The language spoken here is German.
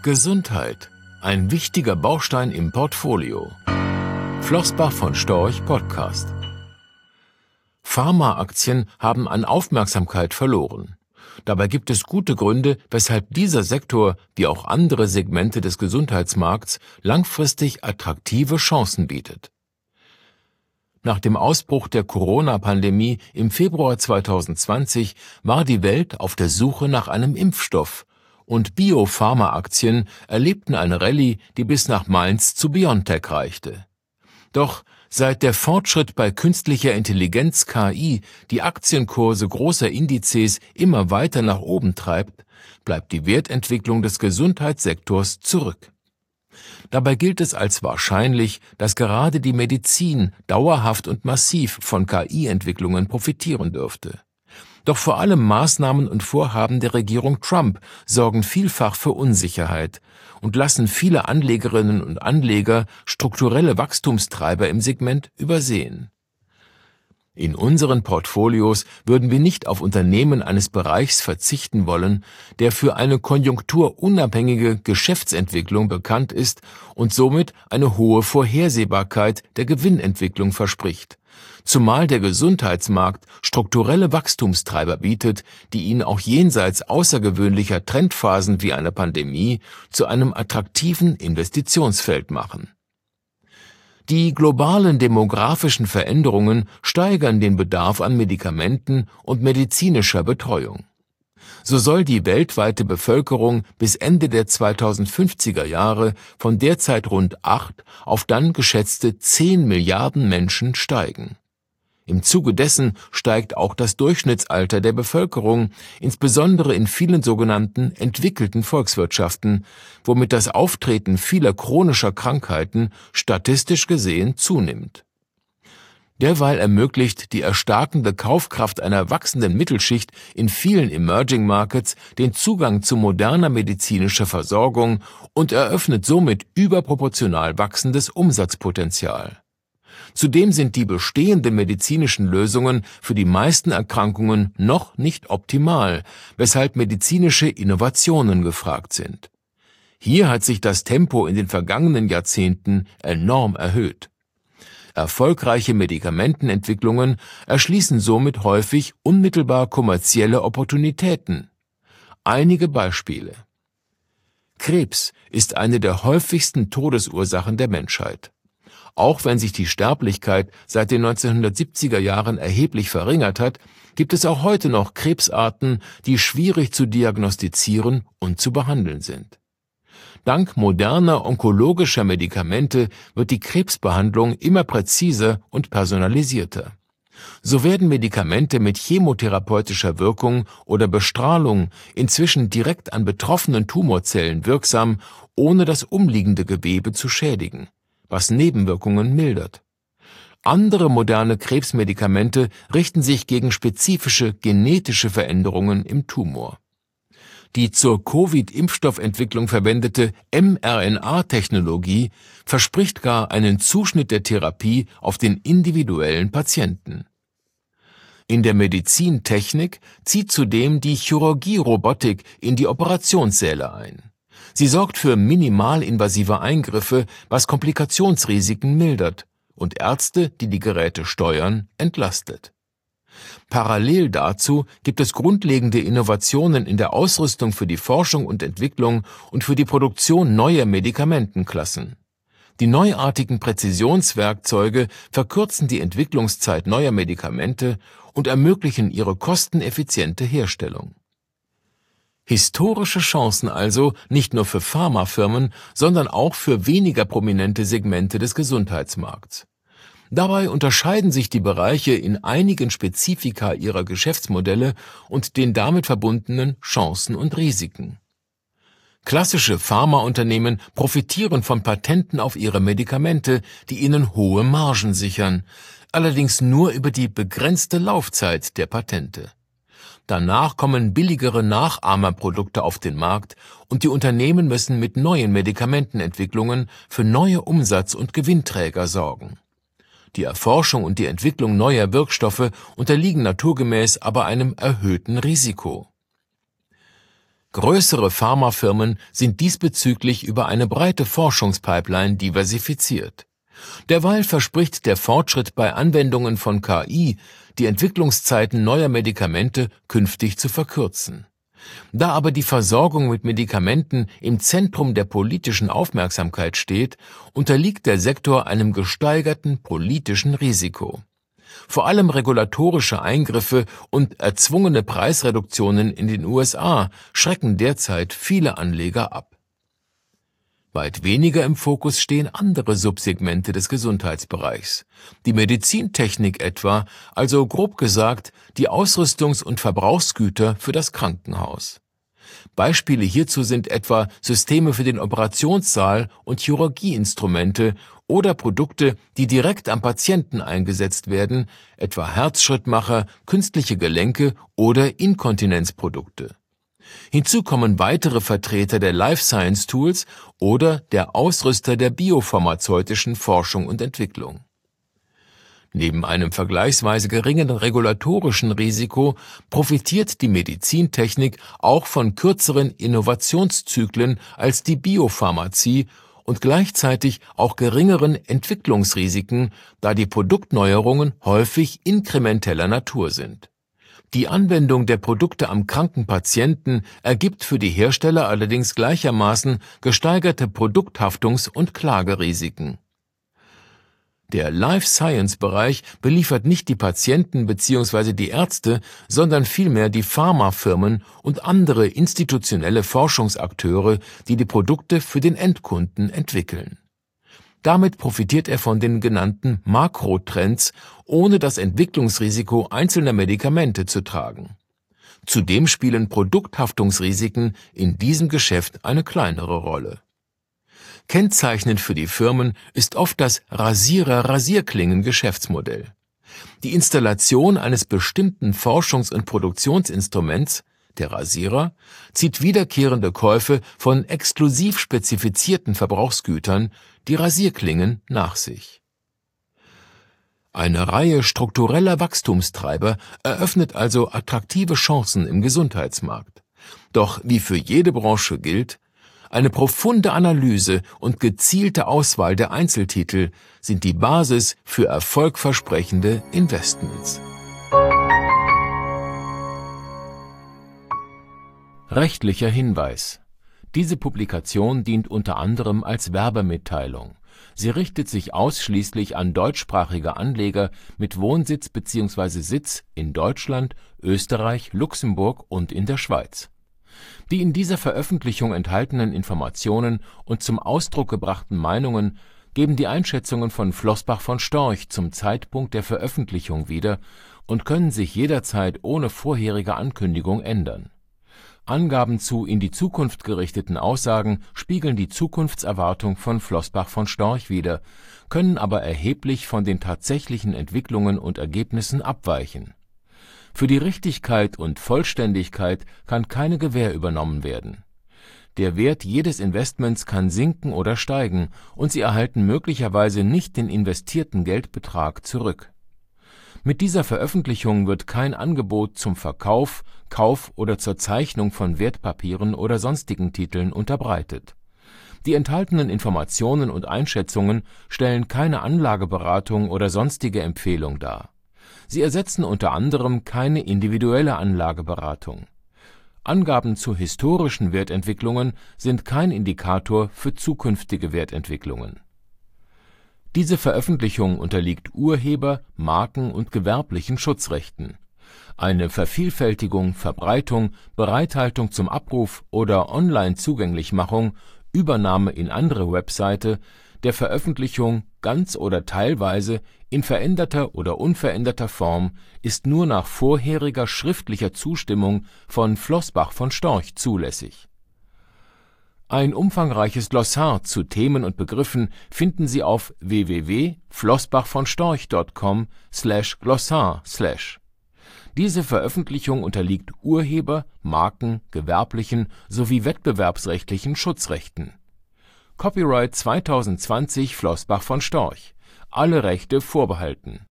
Gesundheit, ein wichtiger Baustein im Portfolio. Flossbach von Storch Podcast. Pharmaaktien haben an Aufmerksamkeit verloren. Dabei gibt es gute Gründe, weshalb dieser Sektor, wie auch andere Segmente des Gesundheitsmarkts, langfristig attraktive Chancen bietet. Nach dem Ausbruch der Corona-Pandemie im Februar 2020 war die Welt auf der Suche nach einem Impfstoff, und Biopharma-Aktien erlebten eine Rallye, die bis nach Mainz zu BioNTech reichte. Doch seit der Fortschritt bei künstlicher Intelligenz KI die Aktienkurse großer Indizes immer weiter nach oben treibt, bleibt die Wertentwicklung des Gesundheitssektors zurück. Dabei gilt es als wahrscheinlich, dass gerade die Medizin dauerhaft und massiv von KI-Entwicklungen profitieren dürfte. Doch vor allem Maßnahmen und Vorhaben der Regierung Trump sorgen vielfach für Unsicherheit und lassen viele Anlegerinnen und Anleger strukturelle Wachstumstreiber im Segment übersehen. In unseren Portfolios würden wir nicht auf Unternehmen eines Bereichs verzichten wollen, der für eine konjunkturunabhängige Geschäftsentwicklung bekannt ist und somit eine hohe Vorhersehbarkeit der Gewinnentwicklung verspricht. Zumal der Gesundheitsmarkt strukturelle Wachstumstreiber bietet, die ihn auch jenseits außergewöhnlicher Trendphasen wie einer Pandemie zu einem attraktiven Investitionsfeld machen. Die globalen demografischen Veränderungen steigern den Bedarf an Medikamenten und medizinischer Betreuung. So soll die weltweite Bevölkerung bis Ende der 2050er Jahre von derzeit rund 8 auf dann geschätzte 10 Milliarden Menschen steigen. Im Zuge dessen steigt auch das Durchschnittsalter der Bevölkerung, insbesondere in vielen sogenannten entwickelten Volkswirtschaften, womit das Auftreten vieler chronischer Krankheiten statistisch gesehen zunimmt. Derweil ermöglicht die erstarkende Kaufkraft einer wachsenden Mittelschicht in vielen Emerging Markets den Zugang zu moderner medizinischer Versorgung und eröffnet somit überproportional wachsendes Umsatzpotenzial. Zudem sind die bestehenden medizinischen Lösungen für die meisten Erkrankungen noch nicht optimal, weshalb medizinische Innovationen gefragt sind. Hier hat sich das Tempo in den vergangenen Jahrzehnten enorm erhöht. Erfolgreiche Medikamentenentwicklungen erschließen somit häufig unmittelbar kommerzielle Opportunitäten. Einige Beispiele: Krebs ist eine der häufigsten Todesursachen der Menschheit. Auch wenn sich die Sterblichkeit seit den 1970er Jahren erheblich verringert hat, gibt es auch heute noch Krebsarten, die schwierig zu diagnostizieren und zu behandeln sind. Dank moderner onkologischer Medikamente wird die Krebsbehandlung immer präziser und personalisierter. So werden Medikamente mit chemotherapeutischer Wirkung oder Bestrahlung inzwischen direkt an betroffenen Tumorzellen wirksam, ohne das umliegende Gewebe zu schädigen, was Nebenwirkungen mildert. Andere moderne Krebsmedikamente richten sich gegen spezifische genetische Veränderungen im Tumor. Die zur Covid-Impfstoffentwicklung verwendete mRNA-Technologie verspricht gar einen Zuschnitt der Therapie auf den individuellen Patienten. In der Medizintechnik zieht zudem die Chirurgie-Robotik in die Operationssäle ein. Sie sorgt für minimalinvasive Eingriffe, was Komplikationsrisiken mildert und Ärzte, die die Geräte steuern, entlastet. Parallel dazu gibt es grundlegende Innovationen in der Ausrüstung für die Forschung und Entwicklung und für die Produktion neuer Medikamentenklassen. Die neuartigen Präzisionswerkzeuge verkürzen die Entwicklungszeit neuer Medikamente und ermöglichen ihre kosteneffiziente Herstellung. Historische Chancen also nicht nur für Pharmafirmen, sondern auch für weniger prominente Segmente des Gesundheitsmarkts. Dabei unterscheiden sich die Bereiche in einigen Spezifika ihrer Geschäftsmodelle und den damit verbundenen Chancen und Risiken. Klassische Pharmaunternehmen profitieren von Patenten auf ihre Medikamente, die ihnen hohe Margen sichern, allerdings nur über die begrenzte Laufzeit der Patente. Danach kommen billigere Nachahmerprodukte auf den Markt und die Unternehmen müssen mit neuen Medikamentenentwicklungen für neue Umsatz- und Gewinnträger sorgen. Die Erforschung und die Entwicklung neuer Wirkstoffe unterliegen naturgemäß aber einem erhöhten Risiko. Größere Pharmafirmen sind diesbezüglich über eine breite Forschungspipeline diversifiziert. Derweil verspricht der Fortschritt bei Anwendungen von KI, die Entwicklungszeiten neuer Medikamente künftig zu verkürzen. Da aber die Versorgung mit Medikamenten im Zentrum der politischen Aufmerksamkeit steht, unterliegt der Sektor einem gesteigerten politischen Risiko. Vor allem regulatorische Eingriffe und erzwungene Preisreduktionen in den USA schrecken derzeit viele Anleger ab. Weit weniger im Fokus stehen andere Subsegmente des Gesundheitsbereichs. Die Medizintechnik etwa, also grob gesagt die Ausrüstungs- und Verbrauchsgüter für das Krankenhaus. Beispiele hierzu sind etwa Systeme für den Operationssaal und Chirurgieinstrumente oder Produkte, die direkt am Patienten eingesetzt werden, etwa Herzschrittmacher, künstliche Gelenke oder Inkontinenzprodukte. Hinzu kommen weitere Vertreter der Life Science Tools oder der Ausrüster der biopharmazeutischen Forschung und Entwicklung. Neben einem vergleichsweise geringen regulatorischen Risiko profitiert die Medizintechnik auch von kürzeren Innovationszyklen als die Biopharmazie und gleichzeitig auch geringeren Entwicklungsrisiken, da die Produktneuerungen häufig inkrementeller Natur sind. Die Anwendung der Produkte am kranken Patienten ergibt für die Hersteller allerdings gleichermaßen gesteigerte Produkthaftungs- und Klagerisiken. Der Life-Science-Bereich beliefert nicht die Patienten bzw. die Ärzte, sondern vielmehr die Pharmafirmen und andere institutionelle Forschungsakteure, die die Produkte für den Endkunden entwickeln. Damit profitiert er von den genannten Makrotrends, ohne das Entwicklungsrisiko einzelner Medikamente zu tragen. Zudem spielen Produkthaftungsrisiken in diesem Geschäft eine kleinere Rolle. Kennzeichnend für die Firmen ist oft das Rasierer-Rasierklingen-Geschäftsmodell. Die Installation eines bestimmten Forschungs- und Produktionsinstruments, der Rasierer, zieht wiederkehrende Käufe von exklusiv spezifizierten Verbrauchsgütern, die Rasierklingen, nach sich. Eine Reihe struktureller Wachstumstreiber eröffnet also attraktive Chancen im Gesundheitsmarkt. Doch wie für jede Branche gilt, eine profunde Analyse und gezielte Auswahl der Einzeltitel sind die Basis für erfolgversprechende Investments. Rechtlicher Hinweis: Diese Publikation dient unter anderem als Werbemitteilung. Sie richtet sich ausschließlich an deutschsprachige Anleger mit Wohnsitz bzw. Sitz in Deutschland, Österreich, Luxemburg und in der Schweiz. Die in dieser Veröffentlichung enthaltenen Informationen und zum Ausdruck gebrachten Meinungen geben die Einschätzungen von Flossbach von Storch zum Zeitpunkt der Veröffentlichung wieder und können sich jederzeit ohne vorherige Ankündigung ändern. Angaben zu in die Zukunft gerichteten Aussagen spiegeln die Zukunftserwartung von Flossbach von Storch wider, können aber erheblich von den tatsächlichen Entwicklungen und Ergebnissen abweichen. Für die Richtigkeit und Vollständigkeit kann keine Gewähr übernommen werden. Der Wert jedes Investments kann sinken oder steigen und Sie erhalten möglicherweise nicht den investierten Geldbetrag zurück. Mit dieser Veröffentlichung wird kein Angebot zum Verkauf, Kauf oder zur Zeichnung von Wertpapieren oder sonstigen Titeln unterbreitet. Die enthaltenen Informationen und Einschätzungen stellen keine Anlageberatung oder sonstige Empfehlung dar. Sie ersetzen unter anderem keine individuelle Anlageberatung. Angaben zu historischen Wertentwicklungen sind kein Indikator für zukünftige Wertentwicklungen. Diese Veröffentlichung unterliegt Urheber-, Marken- und gewerblichen Schutzrechten. Eine Vervielfältigung, Verbreitung, Bereithaltung zum Abruf oder Online-Zugänglichmachung, Übernahme in andere Webseite der Veröffentlichung ganz oder teilweise in veränderter oder unveränderter Form ist nur nach vorheriger schriftlicher Zustimmung von Flossbach von Storch zulässig. Ein umfangreiches Glossar zu Themen und Begriffen finden Sie auf www.flossbachvonstorch.com/glossar/. Diese Veröffentlichung unterliegt Urheber-, Marken-, gewerblichen sowie wettbewerbsrechtlichen Schutzrechten. Copyright 2020 Flossbach von Storch. Alle Rechte vorbehalten